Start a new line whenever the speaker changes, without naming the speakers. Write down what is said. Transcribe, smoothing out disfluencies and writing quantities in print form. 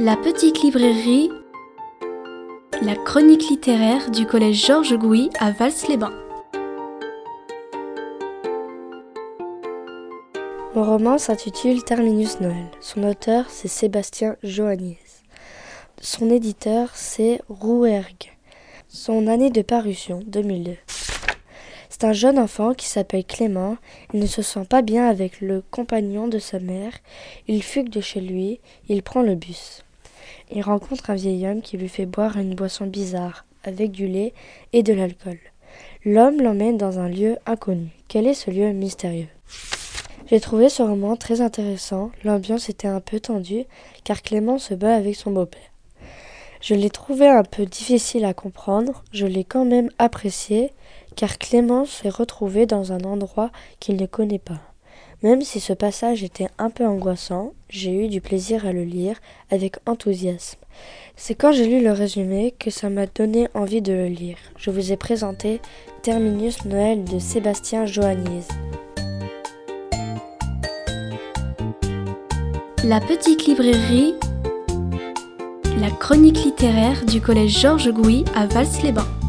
La petite librairie, la chronique littéraire du collège Georges Gouy à Vals-les-Bains.
Mon roman s'intitule Terminus Noël. Son auteur, c'est Sébastien Joanniez. Son éditeur, c'est Rouergue. Son année de parution, 2002. C'est un jeune enfant qui s'appelle Clément. Il ne se sent pas bien avec le compagnon de sa mère. Il fugue de chez lui. Il prend le bus. Il rencontre un vieil homme qui lui fait boire une boisson bizarre, avec du lait et de l'alcool. L'homme l'emmène dans un lieu inconnu. Quel est ce lieu mystérieux ? J'ai trouvé ce roman très intéressant. L'ambiance était un peu tendue, car Clément se bat avec son beau-père. Je l'ai trouvé un peu difficile à comprendre. Je l'ai quand même apprécié, car Clément s'est retrouvé dans un endroit qu'il ne connaît pas. Même si ce passage était un peu angoissant, j'ai eu du plaisir à le lire avec enthousiasme. C'est quand j'ai lu le résumé que ça m'a donné envie de le lire. Je vous ai présenté Terminus Noël de Sébastien Joanniez.
La petite librairie, la chronique littéraire du collège Georges Gouy à Vals-les-Bains.